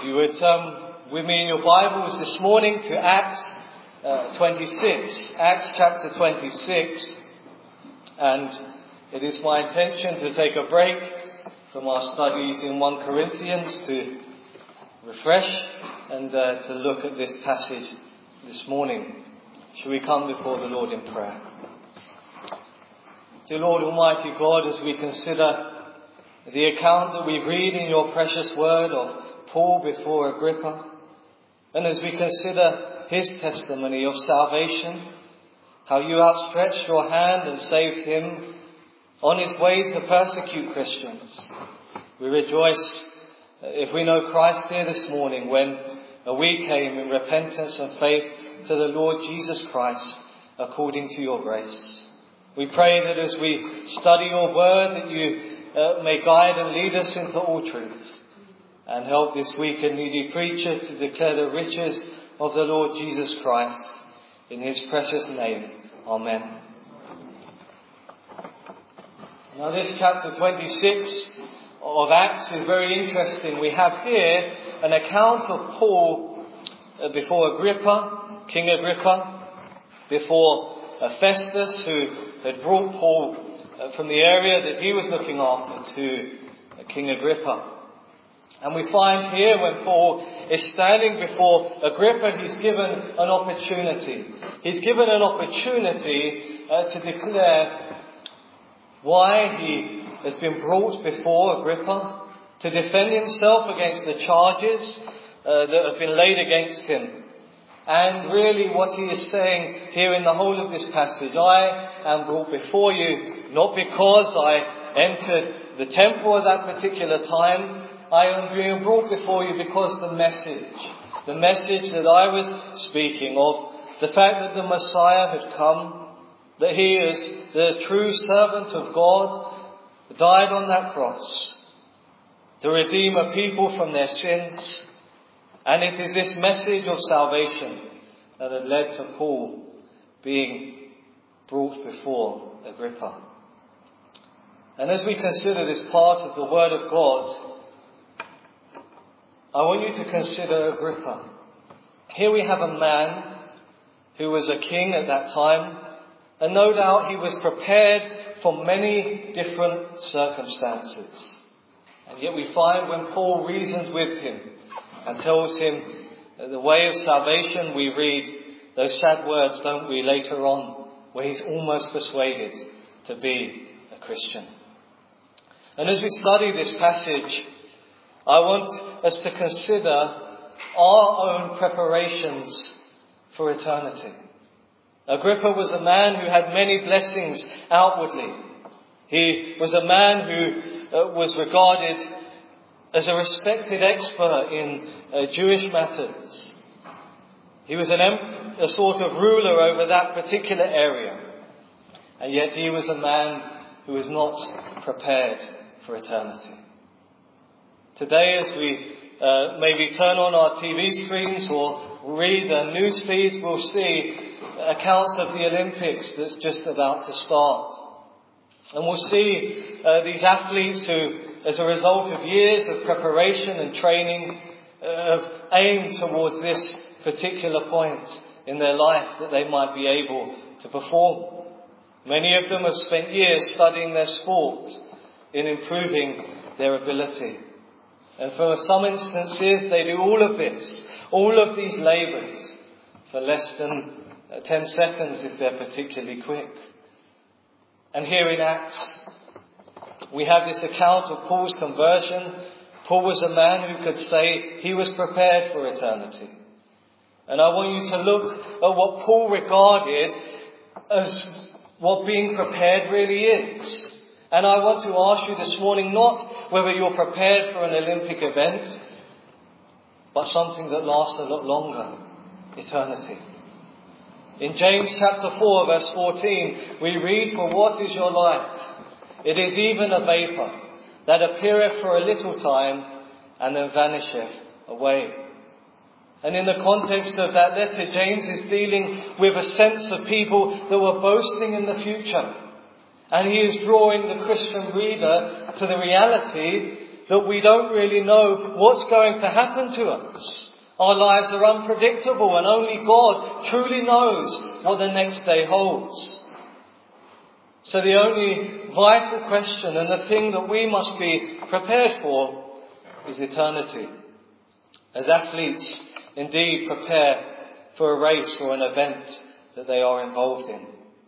If you would with me in your Bibles this morning to Acts 26. Acts chapter 26. And it is my intention to take a break from our studies in 1 Corinthians to refresh and to look at this passage this morning. Shall we come before the Lord in prayer? Dear Lord Almighty God, as we consider the account that we read in your precious word of Paul before Agrippa, and as we consider his testimony of salvation, how you outstretched your hand and saved him on his way to persecute Christians, we rejoice if we know Christ here this morning when we came in repentance and faith to the Lord Jesus Christ according to your grace. We pray that as we study your word that you may guide and lead us into all truth, and help this weak and needy preacher to declare the riches of the Lord Jesus Christ in his precious name. Amen. Now this chapter 26 of Acts is very interesting. We have here an account of Paul before Agrippa, King Agrippa, before Festus, who had brought Paul from the area that he was looking after to King Agrippa. And we find here when Paul is standing before Agrippa, he's given an opportunity. He's given an opportunity to declare why he has been brought before Agrippa, to defend himself against the charges that have been laid against him. And really what he is saying here in the whole of this passage, I am brought before you not because I entered the temple at that particular time. I am being brought before you because the message that I was speaking of, the fact that the Messiah had come, that he is the true servant of God, died on that cross to redeem a people from their sins. And it is this message of salvation that had led to Paul being brought before Agrippa. And as we consider this part of the Word of God, I want you to consider Agrippa. Here we have a man who was a king at that time, and no doubt he was prepared for many different circumstances. And yet we find when Paul reasons with him and tells him the way of salvation, we read those sad words, don't we, later on, where he's almost persuaded to be a Christian. And as we study this passage, I want us to consider our own preparations for eternity. Agrippa was a man who had many blessings outwardly. He was a man who was regarded as a respected expert in Jewish matters. He was a sort of ruler over that particular area. And yet he was a man who was not prepared for eternity. Today, as we maybe turn on our TV screens or read news feeds, we'll see accounts of the Olympics that's just about to start. And we'll see these athletes who, as a result of years of preparation and training, have aimed towards this particular point in their life that they might be able to perform. Many of them have spent years studying their sport in improving their ability. And for some instances, they do all of this, all of these labours, for less than 10 seconds if they're particularly quick. And here in Acts, we have this account of Paul's conversion. Paul was a man who could say he was prepared for eternity. And I want you to look at what Paul regarded as what being prepared really is. And I want to ask you this morning not whether you're prepared for an Olympic event, but something that lasts a lot longer, eternity. In James chapter 4 verse 14, we read, "For what is your life? It is even a vapour, that appeareth for a little time, and then vanisheth away." And in the context of that letter, James is dealing with a sense of people that were boasting in the future. And he is drawing the Christian reader to the reality that we don't really know what's going to happen to us. Our lives are unpredictable and only God truly knows what the next day holds. So the only vital question and the thing that we must be prepared for is eternity. As athletes indeed prepare for a race or an event that they are involved in.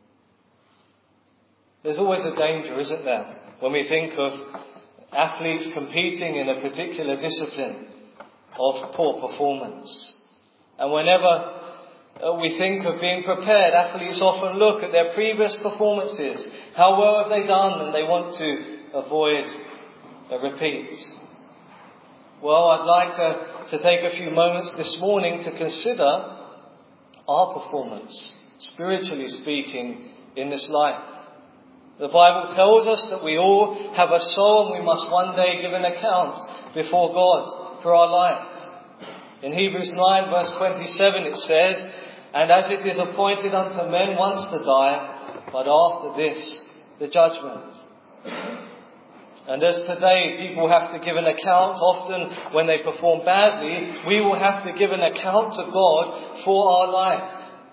There's always a danger, isn't there, when we think of athletes competing in a particular discipline of poor performance. And whenever we think of being prepared, athletes often look at their previous performances. How well have they done? And they want to avoid a repeat. Well, I'd like to take a few moments this morning to consider our performance, spiritually speaking, in this life. The Bible tells us that we all have a soul and we must one day give an account before God for our life. In Hebrews 9 verse 27 it says, "And as it is appointed unto men once to die, but after this the judgment." And as today people have to give an account, often when they perform badly, we will have to give an account to God for our life.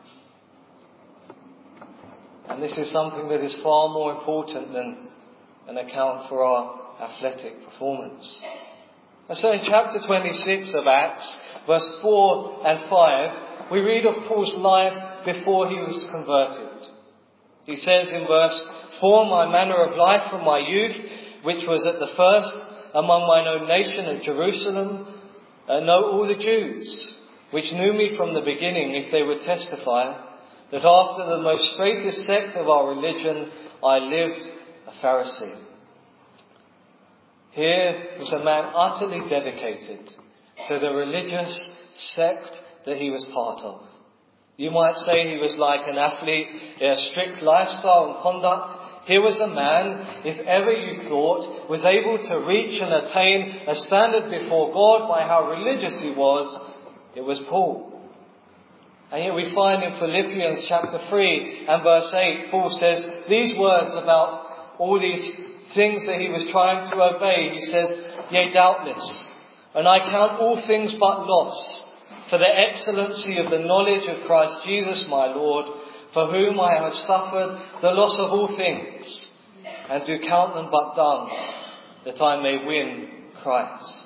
And this is something that is far more important than an account for our athletic performance. And so in chapter 26 of Acts, verse 4 and 5, we read of Paul's life before he was converted. He says in verse 4, "My manner of life from my youth, which was at the first among mine own nation at Jerusalem, know all the Jews, which knew me from the beginning, if they would testify, that after the most straightest sect of our religion, I lived a Pharisee." Here was a man utterly dedicated to the religious sect that he was part of. You might say he was like an athlete, a strict lifestyle and conduct. Here was a man, if ever you thought, was able to reach and attain a standard before God by how religious he was. It was Paul. And yet we find in Philippians chapter 3 and verse 8, Paul says these words about all these things that he was trying to obey. He says, "Yea, doubtless, and I count all things but loss, for the excellency of the knowledge of Christ Jesus my Lord, for whom I have suffered the loss of all things, and do count them but dung, that I may win Christ."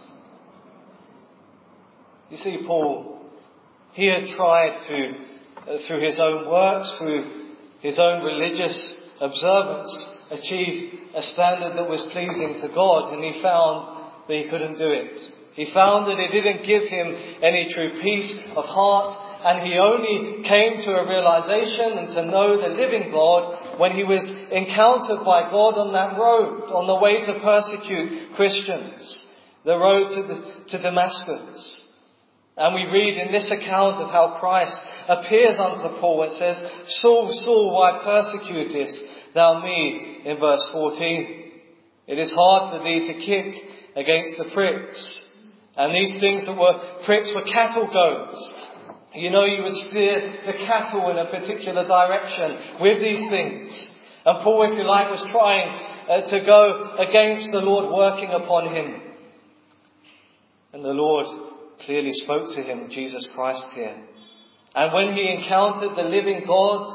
You see, Paul, he had tried to, through his own works, through his own religious observance, achieve a standard that was pleasing to God, and he found that he couldn't do it. He found that it didn't give him any true peace of heart, and he only came to a realization and to know the living God when he was encountered by God on that road, on the way to persecute Christians, the road to Damascus. And we read in this account of how Christ appears unto Paul and says, "Saul, Saul, why persecutest thou me?" in verse 14. "It is hard for thee to kick against the pricks." And these things that were pricks were cattle goads. You know, you would steer the cattle in a particular direction with these things. And Paul, if you like, was trying to go against the Lord working upon him. And the Lord clearly spoke to him, Jesus Christ here. And when he encountered the living God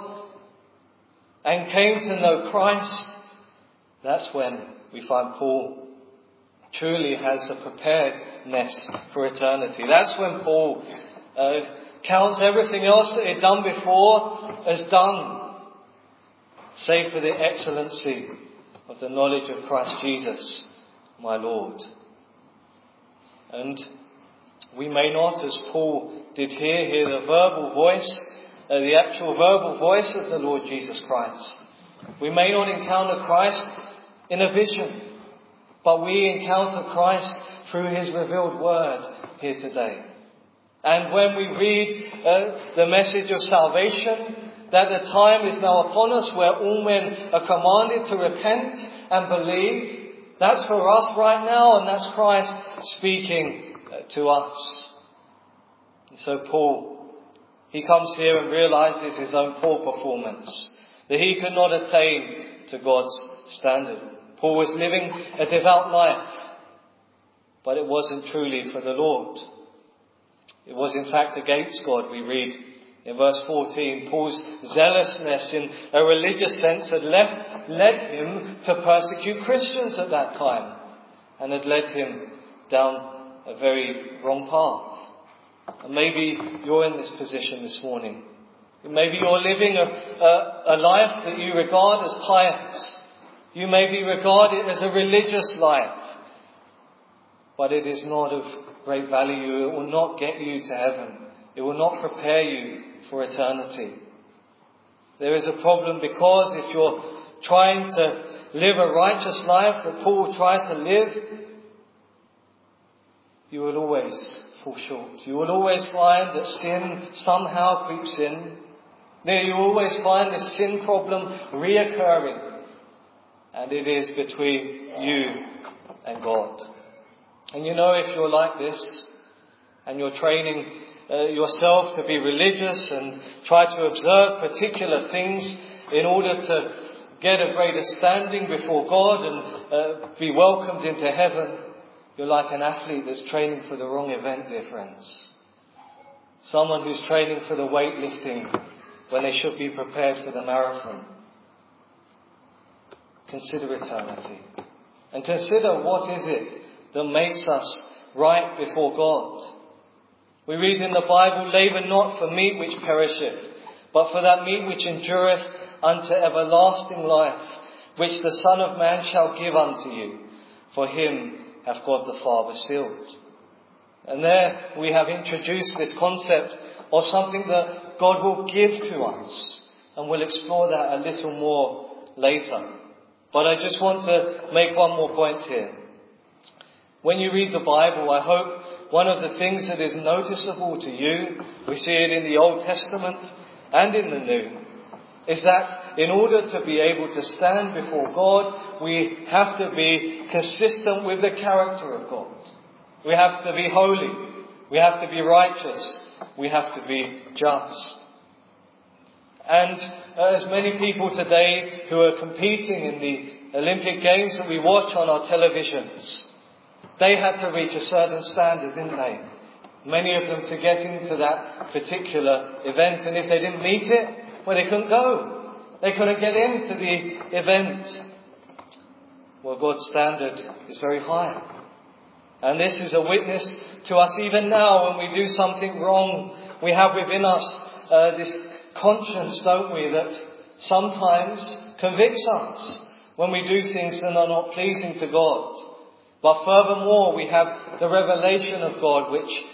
and came to know Christ, that's when we find Paul truly has a preparedness for eternity. That's when Paul counts everything else that he'd done before as done, save for the excellency of the knowledge of Christ Jesus, my Lord. And we may not, as Paul did here, hear the verbal voice, the actual verbal voice of the Lord Jesus Christ. We may not encounter Christ in a vision, but we encounter Christ through his revealed word here today. And when we read the message of salvation, that the time is now upon us where all men are commanded to repent and believe, that's for us right now, and that's Christ speaking to us. And so Paul, he comes here and realizes his own poor performance, that he could not attain to God's standard. Paul was living a devout life. but it wasn't truly for the Lord. It was in fact against God. We read in verse 14, Paul's zealousness in a religious sense had led him to persecute Christians at that time, and had led him down a very wrong path. And maybe you're in this position this morning. Maybe you're living a life that you regard as pious. You may be regarded as a religious life, but it is not of great value. It will not get you to heaven. It will not prepare you for eternity. There is a problem, because if you're trying to live a righteous life that Paul tried to live, you will always fall short. You will always find that sin somehow creeps in. You always find this sin problem reoccurring. And it is between you and God. And you know, if you're like this, and you're training yourself to be religious and try to observe particular things in order to get a greater standing before God and be welcomed into heaven, you're like an athlete that's training for the wrong event, dear friends. Someone who's training for the weightlifting when they should be prepared for the marathon. Consider eternity. And consider, what is it that makes us right before God? We read in the Bible, labour not for meat which perisheth, but for that meat which endureth unto everlasting life, which the Son of Man shall give unto you. For him hath God the Father sealed. And there we have introduced this concept of something that God will give to us. And we'll explore that a little more later. But I just want to make one more point here. When you read the Bible, I hope one of the things that is noticeable to you, we see it in the Old Testament and in the New, is that in order to be able to stand before God, we have to be consistent with the character of God. We have to be holy. We have to be righteous. We have to be just. And as many people today who are competing in the Olympic Games that we watch on our televisions, they had to reach a certain standard, didn't they? Many of them to get into that particular event. And if they didn't meet it, well, they couldn't go. They couldn't get into the event. Well, God's standard is very high. And this is a witness to us even now when we do something wrong. We have within us this conscience, don't we, that sometimes convicts us when we do things that are not pleasing to God. But furthermore, we have the revelation of God which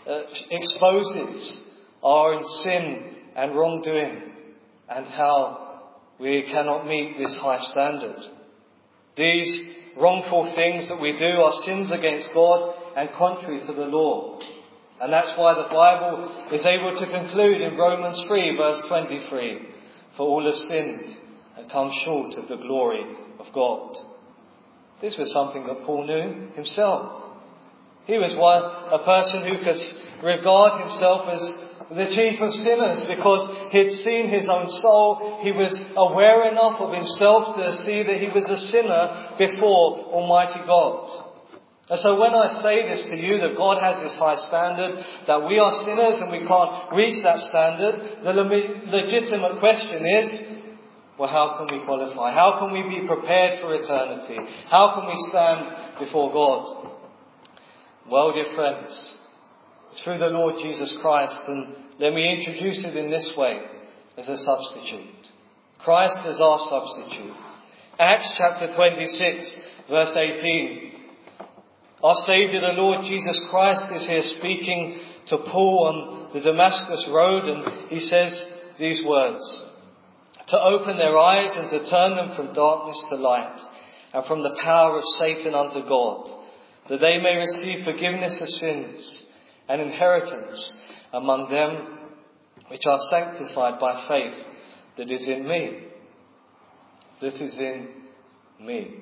exposes our sin and wrongdoing and how we cannot meet this high standard. These wrongful things that we do are sins against God and contrary to the law. And that's why the Bible is able to conclude in Romans 3 verse 23, for all have sinned and come short of the glory of God. This was something that Paul knew himself. He was a person who could regard himself as the chief of sinners because he had seen his own soul. He was aware enough of himself to see that he was a sinner before Almighty God. And so when I say this to you, that God has this high standard, that we are sinners and we can't reach that standard, the legitimate question is, well, how can we qualify? How can we be prepared for eternity? How can we stand before God? Well, dear friends, it's through the Lord Jesus Christ, and let me introduce it in this way, as a substitute. Christ is our substitute. Acts chapter 26, verse 18. Our Saviour, the Lord Jesus Christ, is here speaking to Paul on the Damascus road, and he says these words: to open their eyes and to turn them from darkness to light, and from the power of Satan unto God, that they may receive forgiveness of sins and inheritance among them which are sanctified by faith that is in me. That is in me.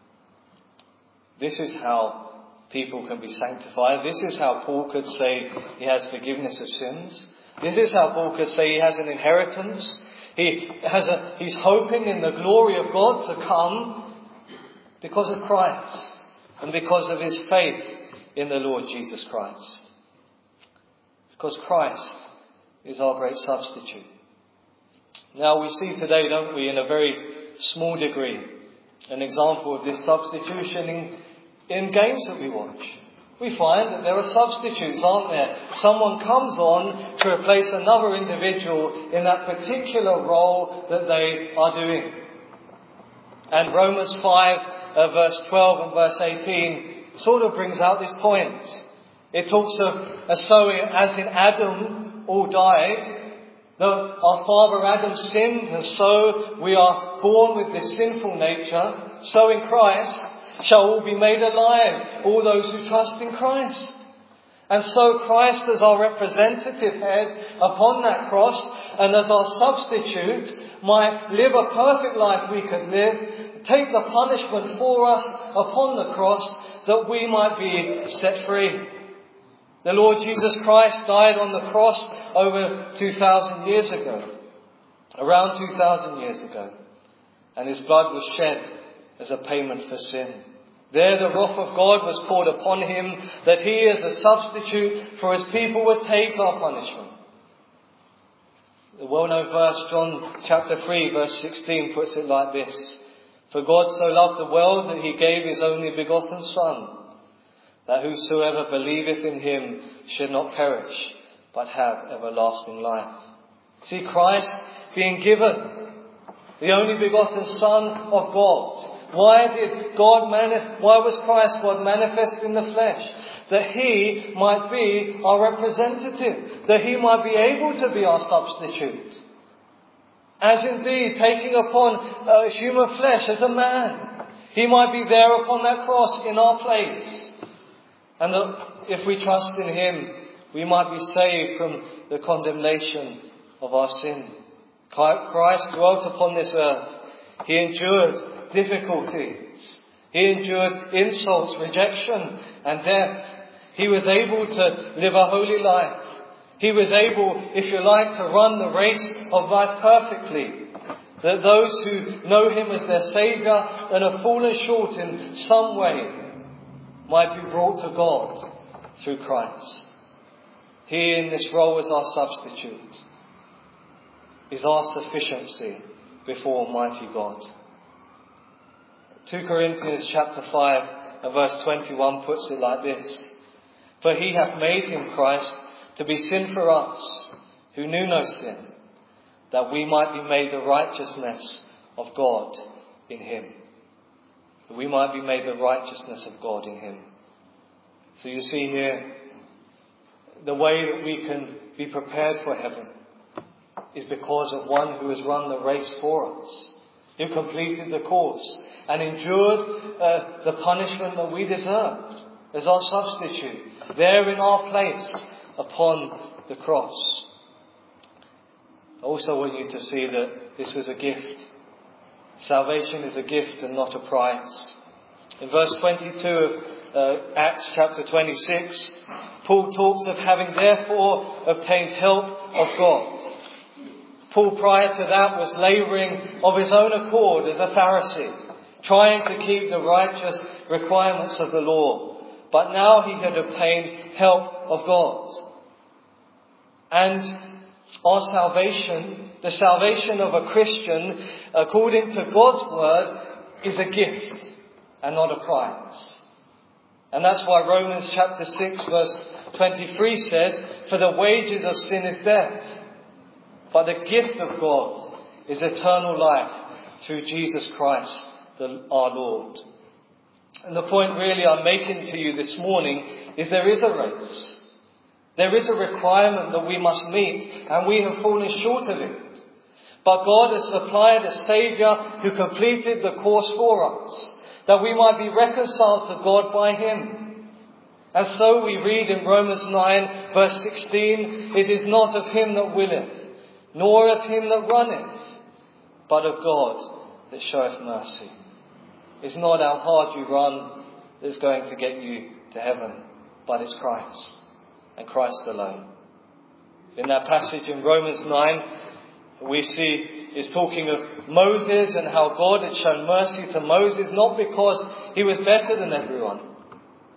This is how people can be sanctified. This is how Paul could say he has forgiveness of sins. This is how Paul could say he has an inheritance. He's hoping in the glory of God to come because of Christ and because of his faith in the Lord Jesus Christ. Because Christ is our great substitute. Now we see today, don't we, in a very small degree, an example of this substitution in games that we watch. We find that there are substitutes, aren't there? Someone comes on to replace another individual in that particular role that they are doing. And Romans 5 verse 12 and verse 18 sort of brings out this point. It talks of so as in Adam all died, our father Adam sinned, and so we are born with this sinful nature, so in Christ shall all be made alive, all those who trust in Christ. And so Christ as our representative head upon that cross, and as our substitute, might live a perfect life we could live, take the punishment for us upon the cross, that we might be set free. The Lord Jesus Christ died on the cross over 2,000 years ago, around 2,000 years ago, and His blood was shed as a payment for sin. There the wrath of God was poured upon Him, that He as a substitute for His people would take our punishment. The well-known verse, John chapter 3 verse 16, puts it like this: For God so loved the world that He gave His only begotten Son, that whosoever believeth in Him should not perish, but have everlasting life. See, Christ being given, the only begotten Son of God. Why was Christ God manifest in the flesh? That He might be our representative, that He might be able to be our substitute. As indeed taking upon human flesh as a man, He might be there upon that cross in our place. And that if we trust in Him, we might be saved from the condemnation of our sin. Christ dwelt upon this earth. He endured difficulties. He endured insults, rejection and death. He was able to live a holy life. He was able, if you like, to run the race of life perfectly. That those who know Him as their Saviour and have fallen short in some way might be brought to God through Christ. He in this role as our substitute is our sufficiency before Almighty God. 2 Corinthians chapter 5 and verse 21 puts it like this: For He hath made Him, Christ, to be sin for us, who knew no sin, that we might be made the righteousness of God in Him. That we might be made the righteousness of God in Him. So you see here, the way that we can be prepared for heaven is because of one who has run the race for us, who completed the course and endured the punishment that we deserved as our substitute, there in our place upon the cross. I also want you to see that this was a gift. Salvation is a gift and not a prize. In verse 22 of Acts chapter 26, Paul talks of having therefore obtained help of God. Paul prior to that was labouring of his own accord as a Pharisee, trying to keep the righteous requirements of the law. But now he had obtained help of God. And our salvation, the salvation of a Christian, according to God's word, is a gift and not a prize. And that's why Romans chapter 6 verse 23 says, For the wages of sin is death, but the gift of God is eternal life through Jesus Christ, our Lord. And the point really I'm making to you this morning is there is a race. There is a requirement that we must meet, and we have fallen short of it. But God has supplied a Saviour who completed the course for us, that we might be reconciled to God by Him. And so we read in Romans 9 verse 16, It is not of him that willeth, nor of him that runneth, but of God that showeth mercy. It's not how hard you run that's going to get you to heaven, but it's Christ, and Christ alone. In that passage in Romans 9, we see is talking of Moses and how God had shown mercy to Moses, not because he was better than everyone,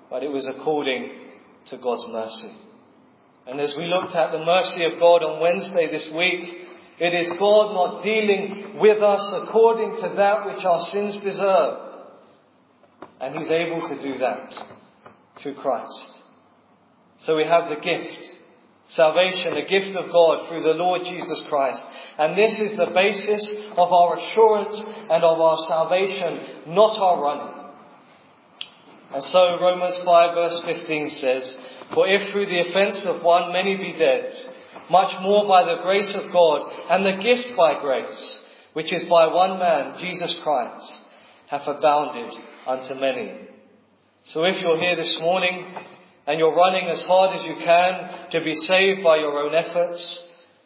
but it was according to God's mercy. And as we looked at the mercy of God on Wednesday this week, it is God not dealing with us according to that which our sins deserve. And He's able to do that through Christ. So we have the gift, salvation, the gift of God through the Lord Jesus Christ. And this is the basis of our assurance and of our salvation, not our running. And so Romans 5 verse 15 says, "For if through the offence of one many be dead, much more by the grace of God and the gift by grace, which is by one man, Jesus Christ, hath abounded unto many." So if you're here this morning and you're running as hard as you can to be saved by your own efforts,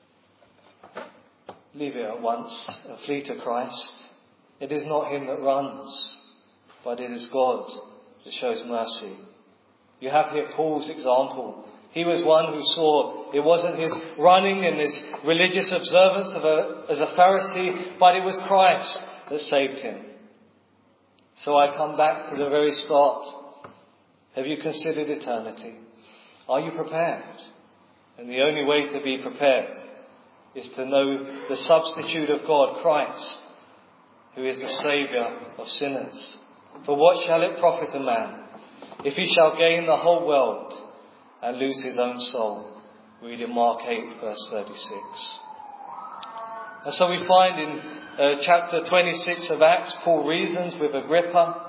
leave it at once and flee to Christ. It is not him that runs, but it is God that shows mercy. You have here Paul's example. He was one who saw it wasn't his running and his religious observance as a Pharisee, but it was Christ that saved him. So I come back to the very start. Have you considered eternity? Are you prepared? And the only way to be prepared is to know the substitute of God, Christ, who is the Saviour of sinners. For what shall it profit a man if he shall gain the whole world and lose his own soul? Read in Mark 8 verse 36. And so we find in chapter 26 of Acts, Paul reasons with Agrippa,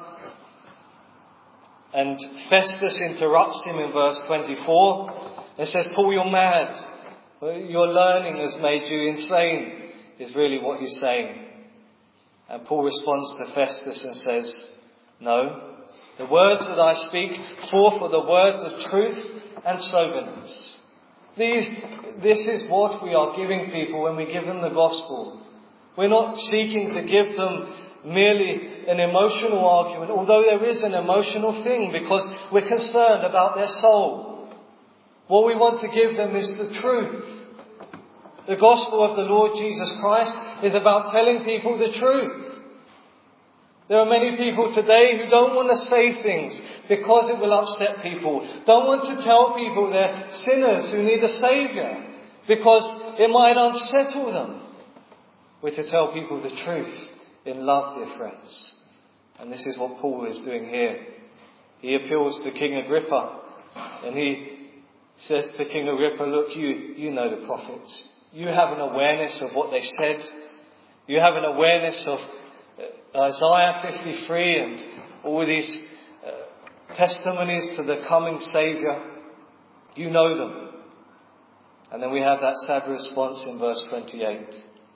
and Festus interrupts him in verse 24 and says, "Paul, you're mad. Your learning has made you insane," is really what he's saying. And Paul responds to Festus and says, "No, the words that I speak forth are the words of truth and soberness." This is what we are giving people when we give them the gospel. We're not seeking to give them merely an emotional argument, although there is an emotional thing because we're concerned about their soul. What we want to give them is the truth. The gospel of the Lord Jesus Christ is about telling people the truth. There are many people today who don't want to say things because it will upset people. Don't want to tell people they're sinners who need a saviour because it might unsettle them. We're to tell people the truth in love, dear friends. And this is what Paul is doing here. He appeals to King Agrippa and he says to King Agrippa, "Look, you know the prophets. You have an awareness of what they said. You have an awareness of Isaiah 53 and all these testimonies to the coming Saviour. You know them." And then we have that sad response in verse 28.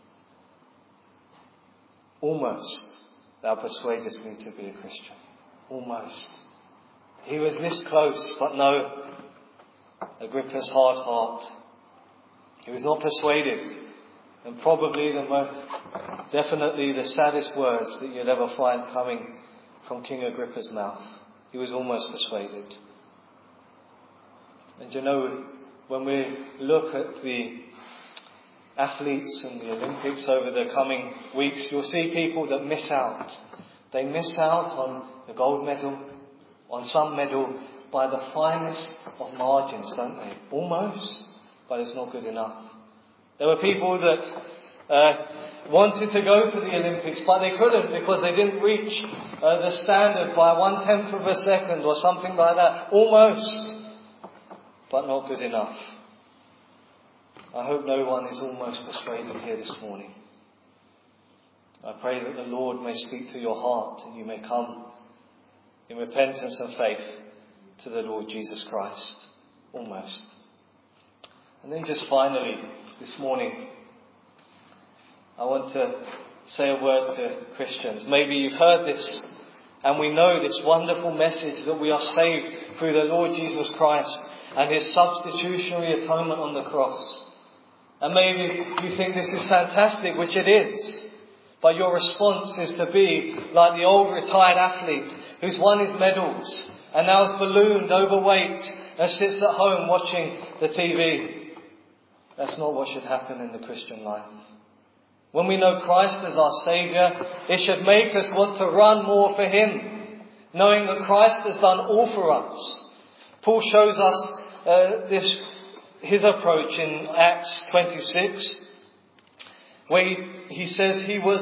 "Almost thou persuadest me to be a Christian." Almost. He was this close, but no. Agrippa's hard heart. He was not persuaded. And probably definitely the saddest words that you'd ever find coming from King Agrippa's mouth. He was almost persuaded. And you know, when we look at the athletes and the Olympics over the coming weeks, you'll see people that miss out. They miss out on the gold medal, on some medal, by the finest of margins, don't they? Almost, but it's not good enough. There were people that wanted to go to the Olympics, but they couldn't because they didn't reach the standard by 1/10 of a second or something like that. Almost, but not good enough. I hope no one is almost persuaded here this morning. I pray that the Lord may speak to your heart and you may come in repentance and faith to the Lord Jesus Christ. Almost. And then just finally, this morning, I want to say a word to Christians. Maybe you've heard this and we know this wonderful message that we are saved through the Lord Jesus Christ and His substitutionary atonement on the cross. And maybe you think this is fantastic, which it is. But your response is to be like the old retired athlete who's won his medals and now is ballooned, overweight and sits at home watching the TV. That's not what should happen in the Christian life. When we know Christ as our Saviour, it should make us want to run more for Him. knowing that Christ has done all for us. Paul shows us his approach in Acts 26, where he says he was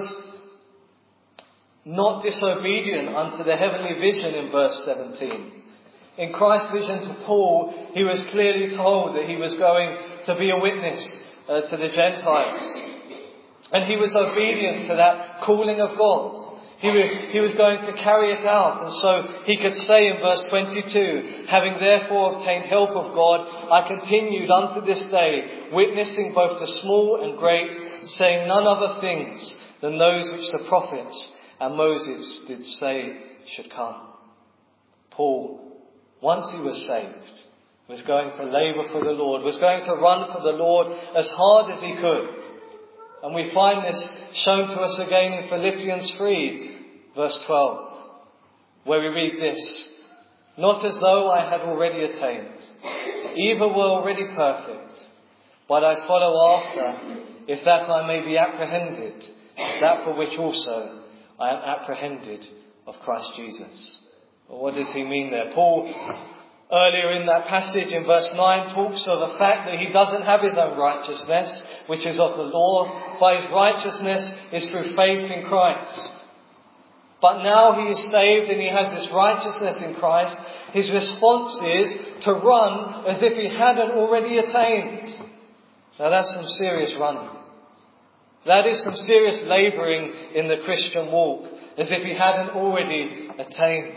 not disobedient unto the heavenly vision in verse 17. In Christ's vision to Paul, he was clearly told that he was going to be a witness to the Gentiles. And he was obedient to that calling of God. He was going to carry it out. And so he could say in verse 22, having therefore obtained help of God, I continued unto this day, witnessing both to small and great, saying none other things than those which the prophets and Moses did say should come. Paul, once he was saved, was going to labour for the Lord, was going to run for the Lord as hard as he could. And we find this shown to us again in Philippians 3, verse 12, where we read this, not as though I had already attained, either were already perfect, but I follow after, if that I may be apprehended, that for which also I am apprehended of Christ Jesus. Well, what does he mean there? Paul, earlier in that passage in verse 9, talks of the fact that he doesn't have his own righteousness, which is of the law, but his righteousness is through faith in Christ. But now he is saved and he has this righteousness in Christ. His response is to run as if he hadn't already attained. Now that's some serious running. That is some serious labouring in the Christian walk, as if he hadn't already attained.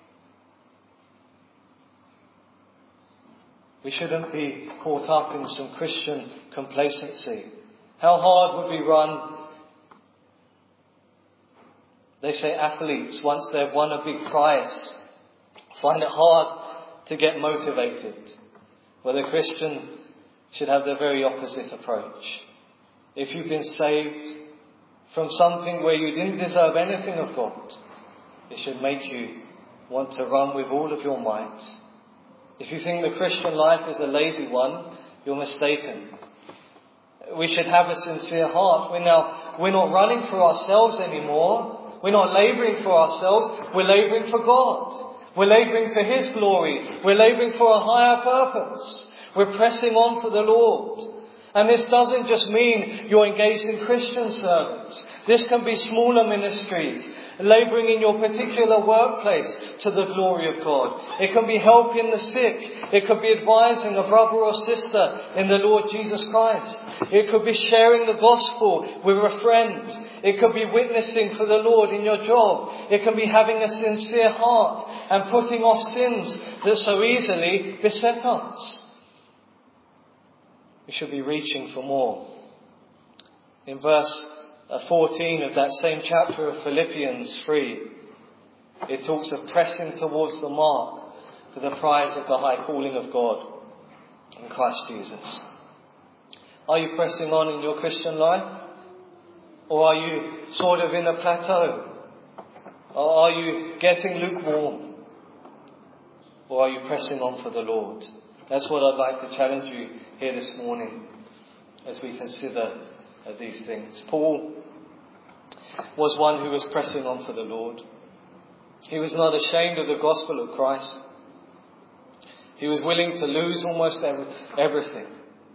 We shouldn't be caught up in some Christian complacency. How hard would we run? They say athletes, once they've won a big prize, find it hard to get motivated. Well, the Christian should have the very opposite approach. If you've been saved from something where you didn't deserve anything of God, it should make you want to run with all of your might. If you think the Christian life is a lazy one, you're mistaken. We should have a sincere heart. We're not running for ourselves anymore. We're not labouring for ourselves. We're labouring for God. We're labouring for His glory. We're labouring for a higher purpose. We're pressing on for the Lord. And this doesn't just mean you're engaged in Christian service. This can be smaller ministries, labouring in your particular workplace to the glory of God. It can be helping the sick. It could be advising a brother or sister in the Lord Jesus Christ. It could be sharing the gospel with a friend. It could be witnessing for the Lord in your job. It can be having a sincere heart and putting off sins that so easily beset us. We should be reaching for more. In verse 14 of that same chapter of Philippians 3, it talks of pressing towards the mark for the prize of the high calling of God in Christ Jesus. Are you pressing on in your Christian life? Or are you sort of in a plateau? Or are you getting lukewarm? Or are you pressing on for the Lord? That's what I'd like to challenge you here this morning as we consider these things. Paul was one who was pressing on for the Lord. He was not ashamed of the gospel of Christ. He was willing to lose almost everything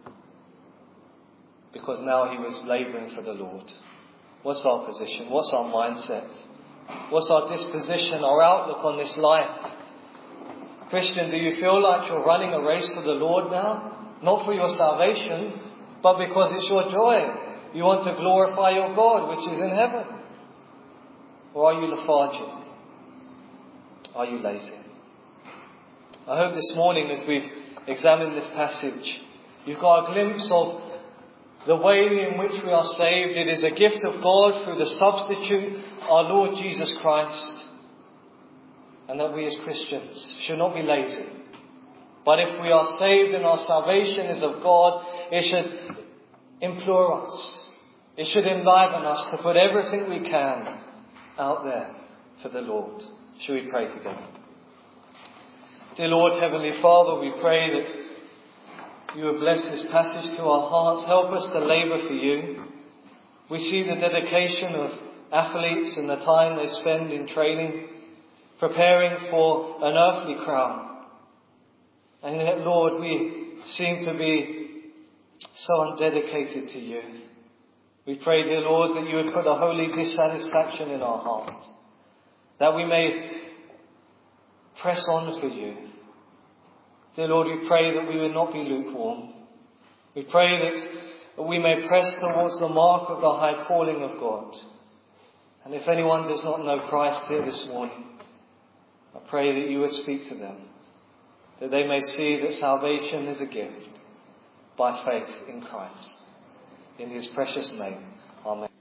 because now he was labouring for the Lord. What's our position? What's our mindset? What's our disposition, our outlook on this life? Christian, do you feel like you're running a race for the Lord now? Not for your salvation, but because it's your joy. You want to glorify your God, which is in heaven. Or are you lethargic? Are you lazy? I hope this morning, as we've examined this passage, you've got a glimpse of the way in which we are saved. It is a gift of God through the substitute, our Lord Jesus Christ. And that we as Christians should not be lazy. But if we are saved and our salvation is of God, it should implore us. It should enliven us to put everything we can out there for the Lord. Shall we pray together? Dear Lord, Heavenly Father, we pray that you have blessed this passage to our hearts. Help us to labour for you. We see the dedication of athletes and the time they spend in training. preparing for an earthly crown. And yet, Lord, we seem to be so undedicated to you. We pray, dear Lord, that you would put a holy dissatisfaction in our heart, that we may press on for you. Dear Lord, we pray that we would not be lukewarm. We pray that we may press towards the mark of the high calling of God. And if anyone does not know Christ here this morning, I pray that you would speak to them, that they may see that salvation is a gift by faith in Christ. In his precious name, amen.